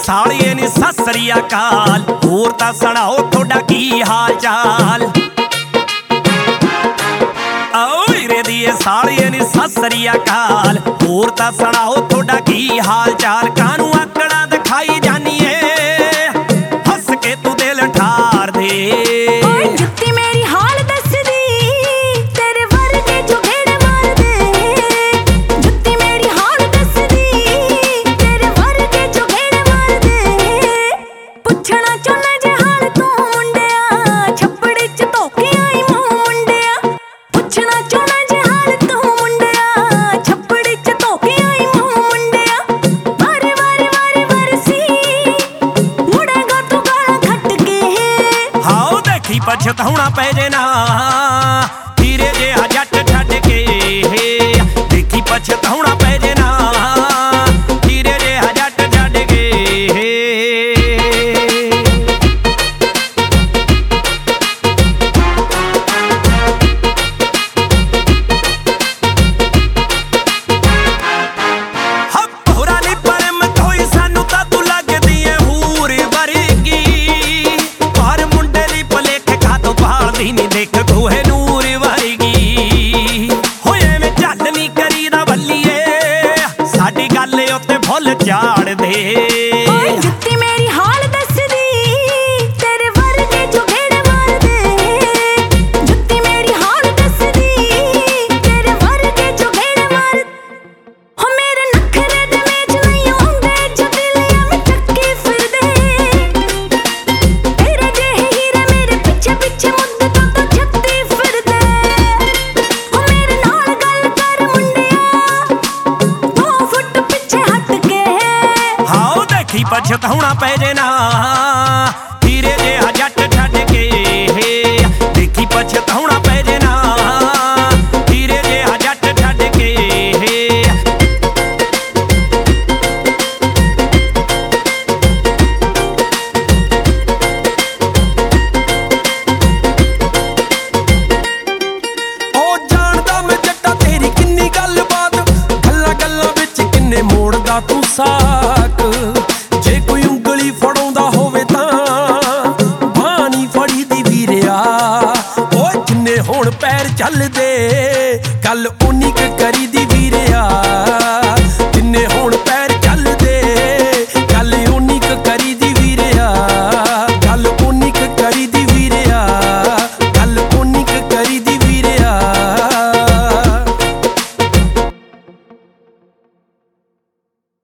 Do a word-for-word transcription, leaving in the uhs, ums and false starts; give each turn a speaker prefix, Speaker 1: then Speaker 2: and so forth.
Speaker 1: सालिए नी सत श्री अकाल, होर तां सुणाओ थोड़ा की हाल चाल। आओ हीरे दिए सालिए नी सत श्री अकाल, होर तां सुणाओ थोड़ा की हाल चाल। कानू आकड़ा दिखाई जानिए, हस के तू दिल ठार दे। पछताउणा पै जे ना हीरे जिहा जट छड्ड के, देखी पछताउणा पै जे ना हीरे जिहा जट छड्ड के। होरा नी परम कोई सानू तां तू लगदी ऐ हूर वर्गी, पर मुंडे दी नी देख कोहे नूर वर्गी। होए में चल नी करी दा बल्लीए, साडी गल उत्ते फुल झाड़ दे।
Speaker 2: जुत्ती मेरी हाल दसदी, तेरे वर्गे जो घेड़ मार दे। जुत्ती मेरी हाल दसदी, तेरे वर्गे जो घेड़ मार। हो मेरे नखरे दे मेच नहीं होंदे, जो दिलिया में चक्की फिर दे। तेरे जेहे हीरे मेरे पिछे पिछे
Speaker 1: पछताउणा पै जे ना हीरे जिहा जट छड्ड के, देखी पछताउणा पै जे ना हीरे जिहा जट छड्ड के। ओ जानदा मैं जट्टा तेरी किन्नी गलबात, गल्लां गल्लां विच किन्ने मोड़दा तू साक। जे कोई उंगली फड़ाउंदा होवे तां बानी फड़ी दी वीरिया, ओ जिन्ने हुण पैर चलदे कल